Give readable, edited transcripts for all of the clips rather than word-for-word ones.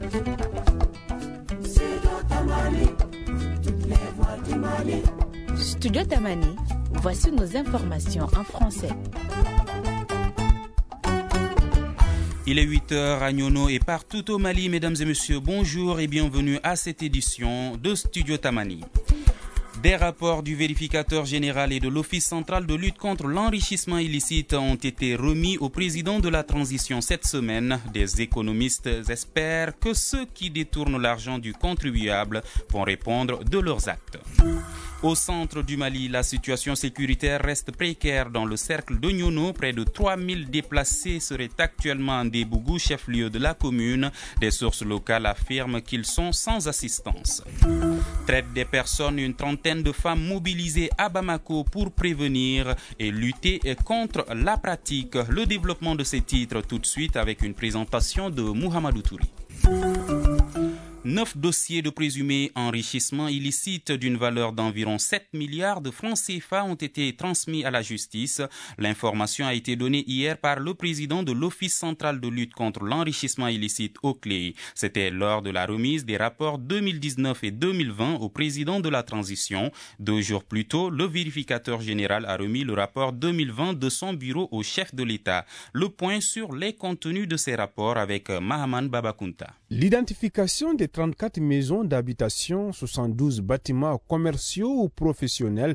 Studio Tamani, voici nos informations en français. Il est 8h à Nyono et partout au Mali, mesdames et messieurs, bonjour et bienvenue à cette édition de Studio Tamani. Des rapports du vérificateur général et de l'Office central de lutte contre l'enrichissement illicite ont été remis au président de la transition cette semaine. Des économistes espèrent que ceux qui détournent l'argent du contribuable vont répondre de leurs actes. Au centre du Mali, la situation sécuritaire reste précaire dans le cercle de Nyono. Près de 3000 déplacés seraient actuellement en Débougou, chef-lieu de la commune. Des sources locales affirment qu'ils sont sans assistance. Traite des personnes, une trentaine de femmes mobilisées à Bamako pour prévenir et lutter contre la pratique. Le développement de ces titres tout de suite avec une présentation de Mouhamadou Touri. 9 dossiers de présumé enrichissement illicite d'une valeur d'environ 7 milliards de francs CFA ont été transmis à la justice. L'information a été donnée hier par le président de l'Office central de lutte contre l'enrichissement illicite au CLEI. C'était lors de la remise des rapports 2019 et 2020 au président de la transition. 2 jours plus tôt, le vérificateur général a remis le rapport 2020 de son bureau au chef de l'État. Le point sur les contenus de ces rapports avec Mahaman Babakunta. L'identification des 34 maisons d'habitation, 72 bâtiments commerciaux ou professionnels,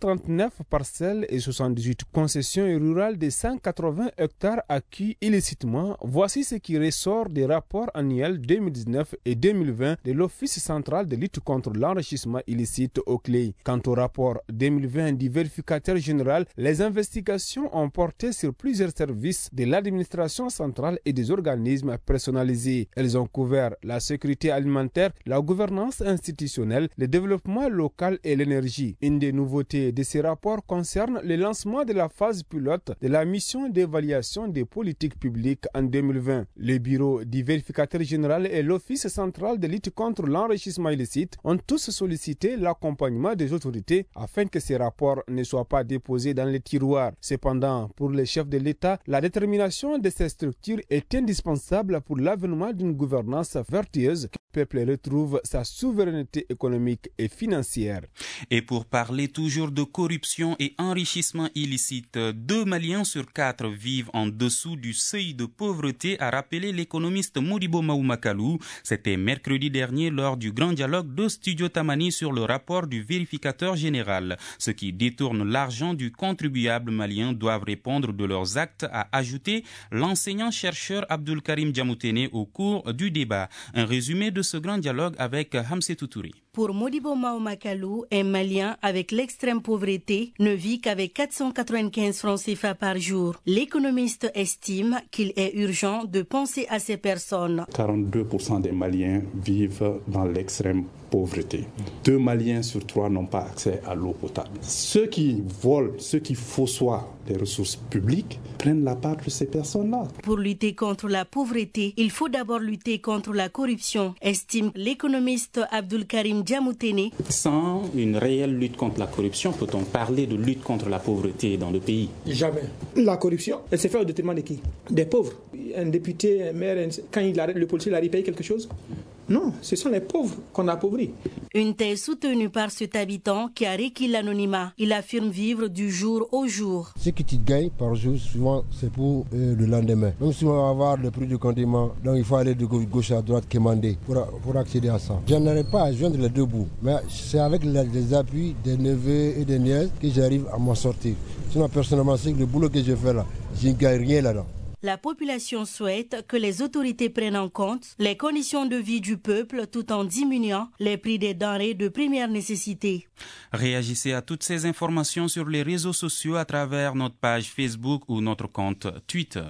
139 parcelles et 78 concessions rurales de 180 hectares acquis illicitement. Voici ce qui ressort des rapports annuels 2019 et 2020 de l'Office central de lutte contre l'enrichissement illicite au CLEI. Quant au rapport 2020 du vérificateur général, les investigations ont porté sur plusieurs services de l'administration centrale et des organismes personnalisés. Elles ont couvert la sécurité alimentaire, la gouvernance institutionnelle, le développement local et l'énergie. Une des nouveautés de ces rapports concerne le lancement de la phase pilote de la mission d'évaluation des politiques publiques en 2020. Le bureau du vérificateur général et l'Office central de lutte contre l'enrichissement illicite ont tous sollicité l'accompagnement des autorités afin que ces rapports ne soient pas déposés dans les tiroirs. Cependant, pour les chefs de l'État, la détermination de ces structures est indispensable pour l'avènement d'une gouvernance vertueuse que le peuple retrouve sa souveraineté économique et financière. Et pour parler toujours de corruption et enrichissement illicite, 2 Maliens sur 4 vivent en dessous du seuil de pauvreté, a rappelé l'économiste Modibo Maoumakalou. C'était mercredi dernier lors du grand dialogue de Studio Tamani sur le rapport du vérificateur général. Ceux qui détournent l'argent du contribuable malien doivent répondre de leurs actes, a ajouté l'enseignant-chercheur Abdul Karim Djamoutene au cours du débat. Un résumé de ce grand dialogue avec Hamsetou Touri. Pour Modibo Maoumakalou, un Malien avec l'extrême pauvreté ne vit qu'avec 495 francs CFA par jour. L'économiste estime qu'il est urgent de penser à ces personnes. 42% des Maliens vivent dans l'extrême pauvreté. 2 Maliens sur 3 n'ont pas accès à l'eau potable. Ceux qui volent, ceux qui fossoient les ressources publiques prennent la part de ces personnes-là. Pour lutter contre la pauvreté, il faut d'abord lutter contre la corruption, estime l'économiste Abdul Karim Djamoutene. Sans une réelle lutte contre la corruption, peut-on parler de lutte contre la pauvreté dans le pays? Jamais. La corruption, elle s'est faite au détriment de qui? Des pauvres. Un député, un maire, quand il arrête, le policier, il a payé quelque chose? Non, ce sont les pauvres qu'on a appauvris. Une thèse soutenue par cet habitant qui a requis l'anonymat. Il affirme vivre du jour au jour. Ce que tu gagnes par jour, souvent, c'est pour le lendemain. Même si on va avoir le prix du condiment, donc il faut aller de gauche à droite quémander pour accéder à ça. Je n'arrive pas à joindre les deux bouts, mais c'est avec les appuis des neveux et des nièces que j'arrive à m'en sortir. Sinon, personnellement, c'est que le boulot que je fais là, je ne gagne rien là-dedans. La population souhaite que les autorités prennent en compte les conditions de vie du peuple tout en diminuant les prix des denrées de première nécessité. Réagissez à toutes ces informations sur les réseaux sociaux à travers notre page Facebook ou notre compte Twitter.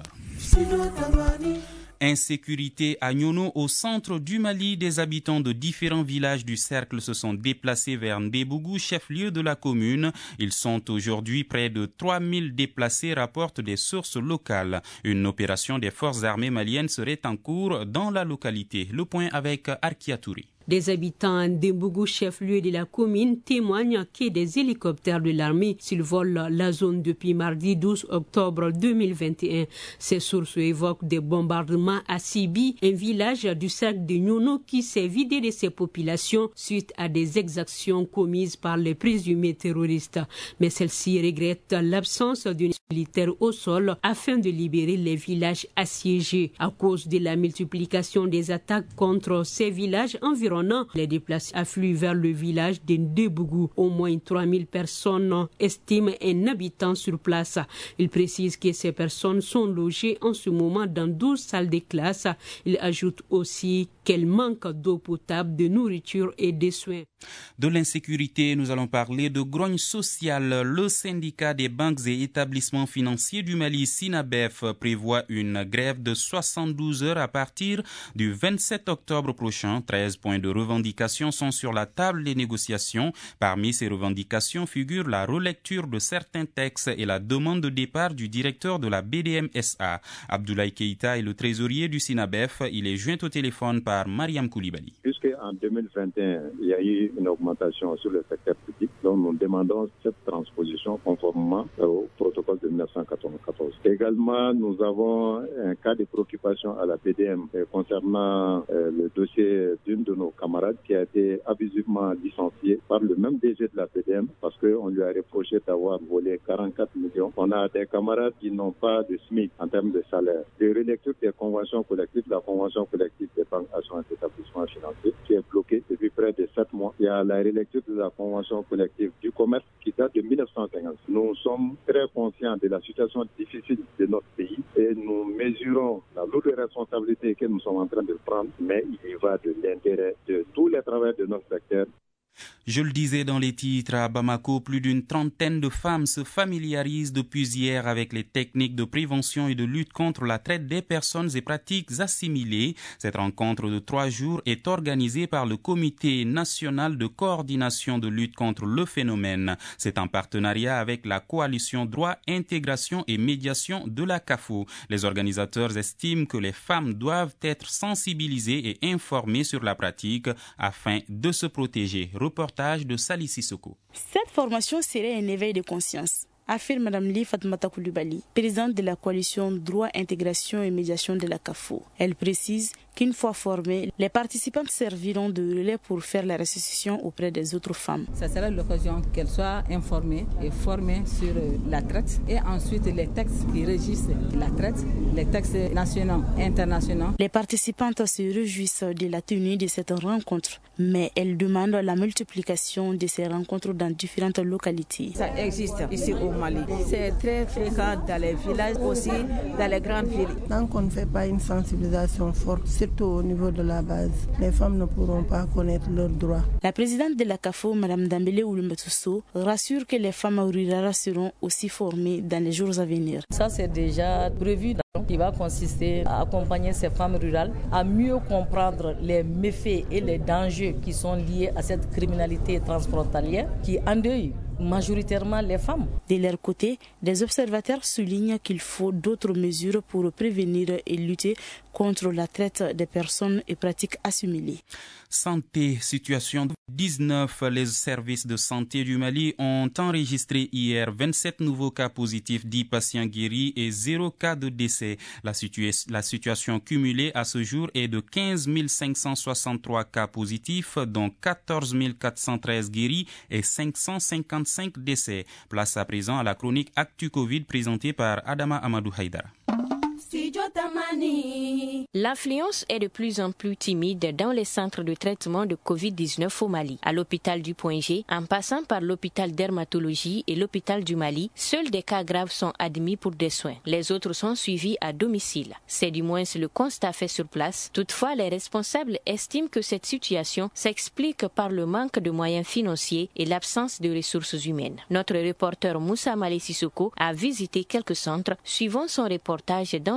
Insécurité à Nyono, au centre du Mali. Des habitants de différents villages du cercle se sont déplacés vers Ndébougou, chef-lieu de la commune. Ils sont aujourd'hui près de 3000 déplacés, rapportent des sources locales. Une opération des forces armées maliennes serait en cours dans la localité. Le point avec Arkia Touri. Des habitants d'Embougou, chef-lieu de la commune, témoignent que des hélicoptères de l'armée survolent la zone depuis mardi 12 octobre 2021. Ces sources évoquent des bombardements à Sibi, un village du cercle de Nyono qui s'est vidé de ses populations suite à des exactions commises par les présumés terroristes. Mais celle-ci regrette l'absence d'une militaire au sol afin de libérer les villages assiégés. À cause de la multiplication des attaques contre ces villages environnants, les déplacés affluent vers le village de Ndebougou. Au moins 3000 personnes estiment un habitant sur place. Il précise que ces personnes sont logées en ce moment dans 12 salles de classe. Il ajoute aussi qu'elles manquent d'eau potable, de nourriture et de soins. De l'insécurité, nous allons parler de grogne sociale. Le syndicat des banques et établissements financiers du Mali, SINABEF, prévoit une grève de 72 heures à partir du 27 octobre prochain. 13 points de revendications sont sur la table des négociations. Parmi ces revendications figure la relecture de certains textes et la demande de départ du directeur de la BDM-SA. Abdoulaye Keïta est le trésorier du SINABEF. Il est joint au téléphone par Mariam Koulibaly. Puisqu'en 2021, il y a eu une augmentation sur le secteur public, donc nous demandons cette transposition conformément au protocole de 1994. Également, nous avons un cas de préoccupation à la BDM concernant le dossier d'une de nos camarades qui a été abusivement licenciée par le même DG de la BDM parce qu'on lui a reproché d'avoir volé 44 millions. On a des camarades qui n'ont pas de SMIC en termes de salaire. Les relectures des conventions collectives, la convention collective des banques, assurances et établissements financiers qui est bloquée depuis près de 7 mois. Il y a la relecture de la convention collective du commerce qui date de 1950. Nous sommes très conscients de la situation difficile de notre pays et nous mesurons la lourde responsabilité que nous sommes en train de prendre, mais il y va de l'intérêt de tous les travailleurs de notre secteur. Je le disais dans les titres, à Bamako, plus d'une trentaine de femmes se familiarisent depuis hier avec les techniques de prévention et de lutte contre la traite des personnes et pratiques assimilées. Cette rencontre de 3 jours est organisée par le Comité national de coordination de lutte contre le phénomène. C'est en partenariat avec la coalition Droit, Intégration et Médiation de la CAFO. Les organisateurs estiment que les femmes doivent être sensibilisées et informées sur la pratique afin de se protéger. Reportage de Sali Sissoko. Cette formation serait un éveil de conscience, affirme Mme Li Fatoumata Koulibaly, présidente de la coalition Droit, Intégration et Médiation de la CAFO. Elle précise qu'une fois formées, les participantes serviront de relais pour faire la restitution auprès des autres femmes. Ça sera l'occasion qu'elles soient informées et formées sur la traite et ensuite les textes qui régissent la traite, les textes nationaux et internationaux. Les participantes se réjouissent de la tenue de cette rencontre, mais elles demandent la multiplication de ces rencontres dans différentes localités. Ça existe ici au Mali. C'est très fréquent dans les villages, aussi dans les grandes villes. Tant qu'on ne fait pas une sensibilisation forte, surtout au niveau de la base, les femmes ne pourront pas connaître leurs droits. La présidente de la CAFO, Mme Dambélé Oulimbetousso, rassure que les femmes rurales seront aussi formées dans les jours à venir. Ça, c'est déjà prévu, qui va consister à accompagner ces femmes rurales à mieux comprendre les méfaits et les dangers qui sont liés à cette criminalité transfrontalière qui endeuille majoritairement les femmes. De leur côté, des observateurs soulignent qu'il faut d'autres mesures pour prévenir et lutter contre la traite des personnes et pratiques assimilées. Santé, situation 19. Les services de santé du Mali ont enregistré hier 27 nouveaux cas positifs, 10 patients guéris et 0 cas de décès. La situation cumulée à ce jour est de 15 563 cas positifs, dont 14 413 guéris et 555 décès. Place à présent à la chronique Actu Covid présentée par Adama Amadou Haïdara. L'affluence est de plus en plus timide dans les centres de traitement de Covid-19 au Mali. À l'hôpital du Point G, en passant par l'hôpital dermatologie et l'hôpital du Mali, seuls des cas graves sont admis pour des soins. Les autres sont suivis à domicile. C'est du moins le constat fait sur place. Toutefois, les responsables estiment que cette situation s'explique par le manque de moyens financiers et l'absence de ressources humaines. Notre reporter Moussa Malé Sissoko a visité quelques centres, suivant son reportage dans ce numéro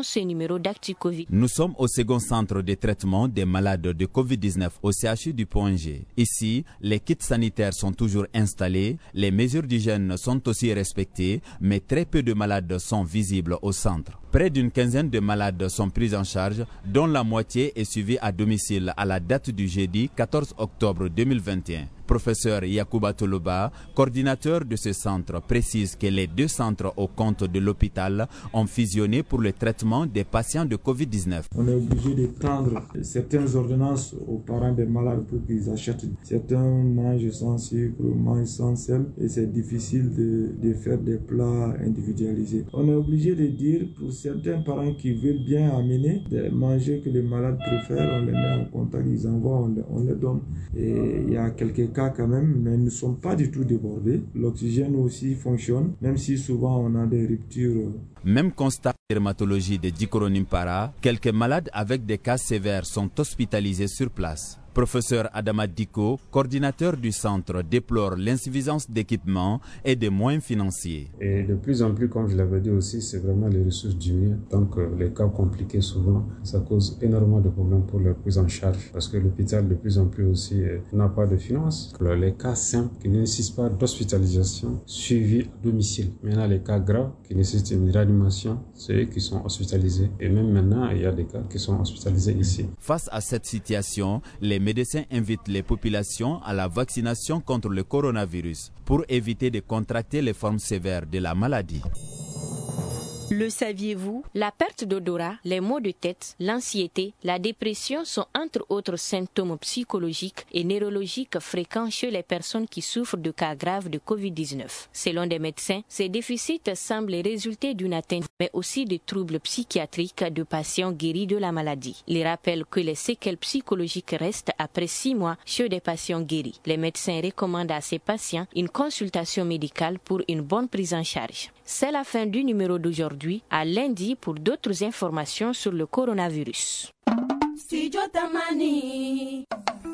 numéro d'Actu Covid. Nous sommes au second centre de traitement des malades de Covid-19 au CHU du Point-G. Ici, les kits sanitaires sont toujours installés, les mesures d'hygiène sont aussi respectées, mais très peu de malades sont visibles au centre. Près d'une quinzaine de malades sont pris en charge, dont la moitié est suivie à domicile à la date du jeudi 14 octobre 2021. Professeur Yacouba Toloba, coordinateur de ce centre, précise que les deux centres au compte de l'hôpital ont fusionné pour le traitement des patients de Covid-19. On est obligé de prendre certaines ordonnances aux parents des malades pour qu'ils achètent. Certains mangent sans sucre, mangent sans sel et c'est difficile de faire des plats individualisés. On est obligé de dire pour certains parents qui veulent bien amener des manger que les malades préfèrent, on les met en contact, ils envoient, on les donne. Et il y a quelques cas quand même, mais nous ne sommes pas du tout débordés. L'oxygène aussi fonctionne, même si souvent on a des ruptures. Même constat dermatologie de Dikoro Nimpara, quelques malades avec des cas sévères sont hospitalisés sur place. Professeur Adama Diko, coordinateur du centre, déplore l'insuffisance d'équipements et des moyens financiers. Et de plus en plus, comme je l'avais dit aussi, c'est vraiment les ressources diminuent. Donc les cas compliqués souvent, ça cause énormément de problèmes pour leur prise en charge. Parce que l'hôpital de plus en plus aussi n'a pas de finances. Alors, les cas simples qui ne nécessitent pas d'hospitalisation, suivis à domicile. Maintenant les cas graves qui nécessitent une réanimation, c'est eux qui sont hospitalisés. Et même maintenant, il y a des cas qui sont hospitalisés ici. Face à cette situation, les médecins invitent les populations à la vaccination contre le coronavirus pour éviter de contracter les formes sévères de la maladie. Le saviez-vous? La perte d'odorat, les maux de tête, l'anxiété, la dépression sont entre autres symptômes psychologiques et neurologiques fréquents chez les personnes qui souffrent de cas graves de Covid-19. Selon des médecins, ces déficits semblent résulter d'une atteinte, mais aussi de troubles psychiatriques de patients guéris de la maladie. Ils rappellent que les séquelles psychologiques restent après 6 mois chez des patients guéris. Les médecins recommandent à ces patients une consultation médicale pour une bonne prise en charge. C'est la fin du numéro d'aujourd'hui. À lundi pour d'autres informations sur le coronavirus. Studio Tamani.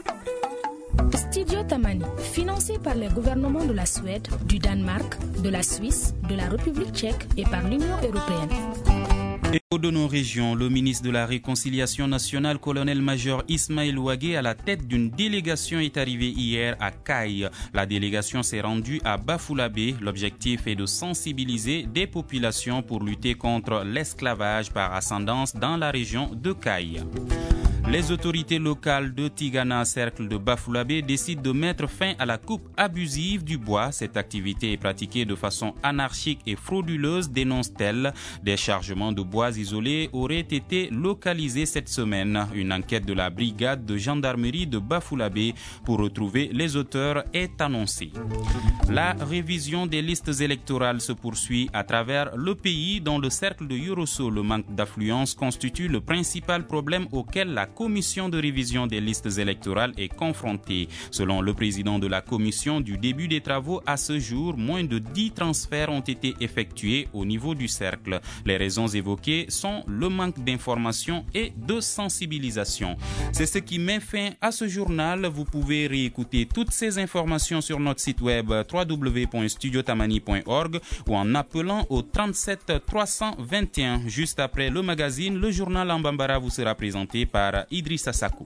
Studio Tamani, financé par les gouvernements de la Suède, du Danemark, de la Suisse, de la République tchèque et par l'Union européenne. Et de nos régions, le ministre de la Réconciliation nationale, colonel-major Ismaël Ouagé, à la tête d'une délégation, est arrivé hier à Caille. La délégation s'est rendue à Bafoulabé. L'objectif est de sensibiliser des populations pour lutter contre l'esclavage par ascendance dans la région de Caille. Les autorités locales de Tigana, cercle de Bafoulabé, décident de mettre fin à la coupe abusive du bois. Cette activité est pratiquée de façon anarchique et frauduleuse, dénonce-t-elle. Des chargements de bois isolés auraient été localisés cette semaine. Une enquête de la brigade de gendarmerie de Bafoulabé pour retrouver les auteurs est annoncée. La révision des listes électorales se poursuit à travers le pays. Dans le cercle de Yorosso, le manque d'affluence constitue le principal problème auquel la commission de révision des listes électorales est confrontée. Selon le président de la commission, du début des travaux à ce jour, moins de 10 transferts ont été effectués au niveau du cercle. Les raisons évoquées sont le manque d'information et de sensibilisation. C'est ce qui met fin à ce journal. Vous pouvez réécouter toutes ces informations sur notre site web www.studiotamani.org ou en appelant au 37 321. Juste après le magazine, le journal en Bambara vous sera présenté par Idrissa Sakou.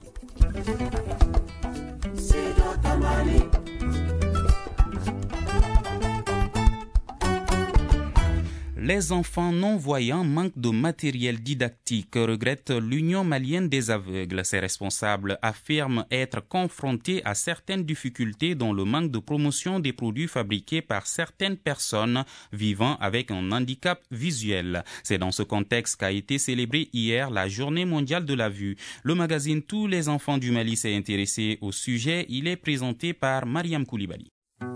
Les enfants non-voyants manquent de matériel didactique, regrette l'Union malienne des aveugles. Ces responsables affirment être confrontés à certaines difficultés dont le manque de promotion des produits fabriqués par certaines personnes vivant avec un handicap visuel. C'est dans ce contexte qu'a été célébrée hier la Journée mondiale de la vue. Le magazine Tous les enfants du Mali s'est intéressé au sujet. Il est présenté par Mariam Koulibaly.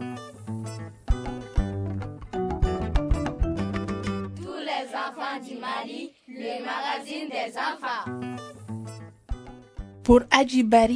Du Mali, le magazine des enfants. Pour Adjibari,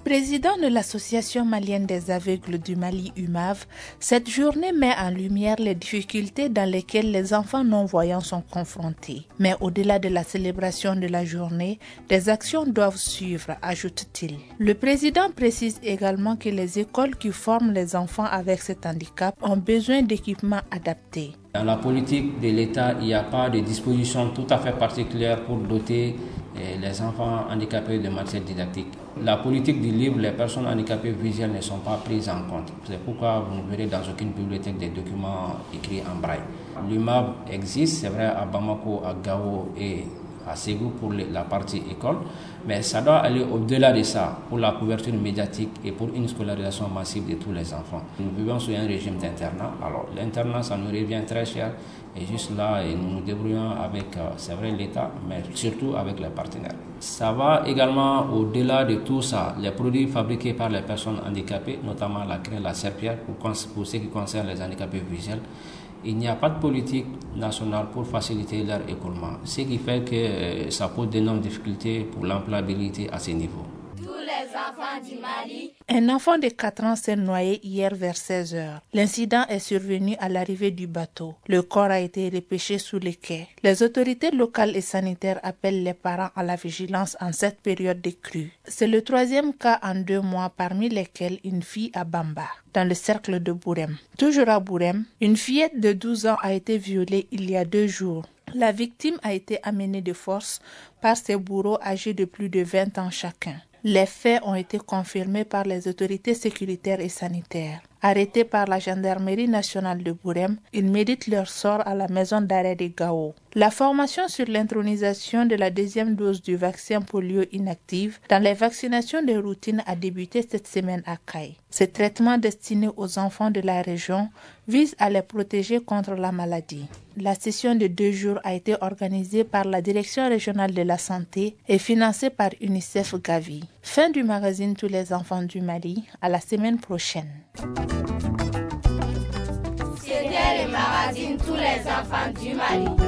Président de l'Association malienne des aveugles du Mali, UMAV, cette journée met en lumière les difficultés dans lesquelles les enfants non-voyants sont confrontés. Mais au-delà de la célébration de la journée, des actions doivent suivre, ajoute-t-il. Le président précise également que les écoles qui forment les enfants avec cet handicap ont besoin d'équipements adaptés. Dans la politique de l'État, il n'y a pas de dispositions tout à fait particulières pour doter les enfants handicapés de matière didactique. La politique du livre, les personnes handicapées visuelles ne sont pas prises en compte. C'est pourquoi vous ne verrez dans aucune bibliothèque des documents écrits en braille. L'UMAV existe, c'est vrai, à Bamako, à Gao et à Ségou pour la partie école, mais ça doit aller au-delà de ça pour la couverture médiatique et pour une scolarisation massive de tous les enfants. Nous vivons sous un régime d'internat. Alors l'internat, ça nous revient très cher et juste là, nous nous débrouillons avec, c'est vrai, l'État, mais surtout avec les partenaires. Ça va également au-delà de tout ça, les produits fabriqués par les personnes handicapées, notamment la craie, la serpillère, pour ce qui concerne les handicapés visuels. Il n'y a pas de politique nationale pour faciliter leur écoulement, ce qui fait que ça pose d'énormes difficultés pour l'employabilité à ce niveau. Tous les enfants du Mali. Un enfant de 4 ans s'est noyé hier vers 16h. L'incident est survenu à l'arrivée du bateau. Le corps a été repêché sous les quais. Les autorités locales et sanitaires appellent les parents à la vigilance en cette période de crue. C'est le 3e cas en 2 mois, parmi lesquels une fille à Bamba, dans le cercle de Bourem. Toujours à Bourem, une fillette de 12 ans a été violée il y a 2 jours. La victime a été amenée de force par ses bourreaux âgés de plus de 20 ans chacun. Les faits ont été confirmés par les autorités sécuritaires et sanitaires. Arrêtés par la gendarmerie nationale de Bourem, ils méditent leur sort à la maison d'arrêt de Gao. La formation sur l'intronisation de la 2e dose du vaccin polio inactive dans les vaccinations de routine a débuté cette semaine à Kay. Ce traitement destiné aux enfants de la région vise à les protéger contre la maladie. La session de 2 jours a été organisée par la Direction régionale de la santé et financée par UNICEF Gavi. Fin du magazine Tous les enfants du Mali, à la semaine prochaine. C'était le magazine Tous les enfants du Mali.